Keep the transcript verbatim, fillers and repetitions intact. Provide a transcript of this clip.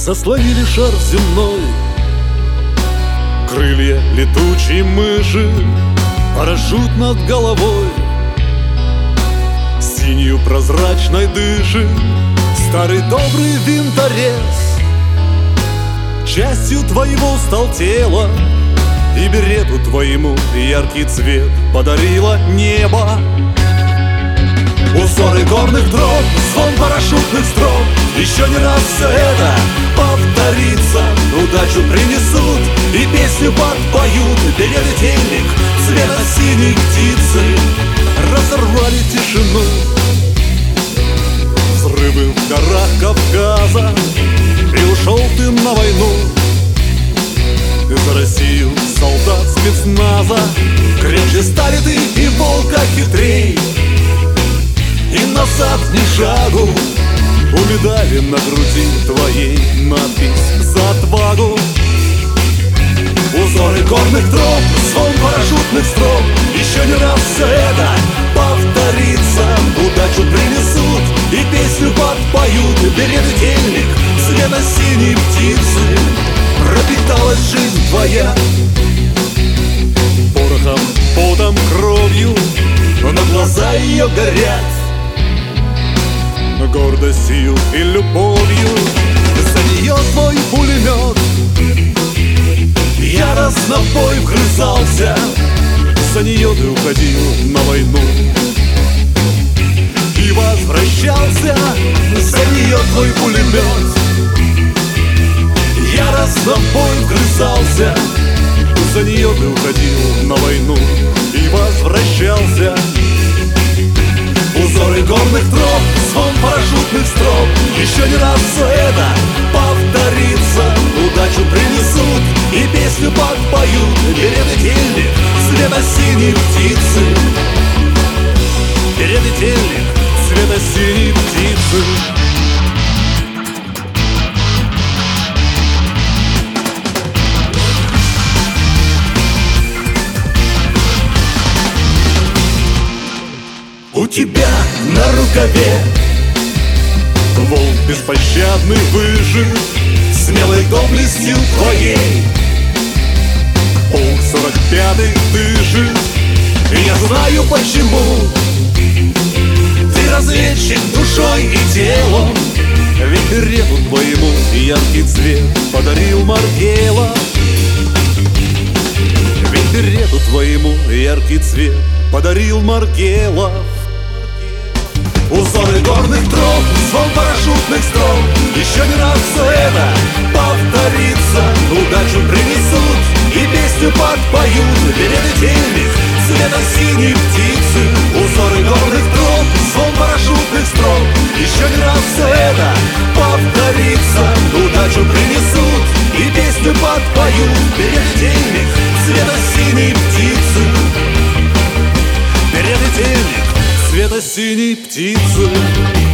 заслонили шар земной. Крылья летучей мыши, парашют над головой. Синью прозрачной дышит старый добрый винторез. Частью твоего стал тело, и берету твоему яркий цвет подарило небо. Узоры горных троп, звон парашютных строк. Еще не раз все это повторится. Удачу принесут и песню подпоют. Берет-тельник цвета синей птицы разорвали тишину. Взрывы в горах Кавказа, и ушел ты на войну. Ты за Россию, солдат спецназа. Крепче стали ты и волка хитрей. И назад ни шагу. У медали на груди твоей надпись за отвагу. Узоры горных троп, звон парашютных строк. Еще не раз все это повторится. Удачу принесут и песню подпоют. Берет-тельник цвета синей птицы пропиталась жизнь твоя порохом, потом, кровью, но глаза ее горят гордостью и любовью. За нее твой пулемет яростно в бой вгрызался. За нее ты уходил на войну и возвращался. За нее твой пулемет яростно в бой вгрызался. За нее ты уходил на войну и возвращался. Узоры горных троп, звон парашютных строк. Еще не раз все это повторится. Удачу принесут и песню подпоют. Берет-тельник цвета синей птицы. Берет-тельник цвета синей птицы. У тебя на рукаве волк беспощадный выжив, смелой доблестью твоей. Полк сорок пятый дышит, и я знаю почему. Ты разведчик душой и телом, ведь берету твоему яркий цвет подарил Маргелов. Ведь берету твоему яркий цвет подарил Маргелов. Узоры горных троп, звон парашютных строк. Еще не раз все это повторится. Удачу принесут и песню подпоют. Берет-тельник цвета синей птицы. Узоры горных троп, звон парашютных строк. Еще не раз все это повторится. Удачу принесут и песню подпоют. Берет-тельник цвета синей птицы. Берет-тельник цвета синей птицы.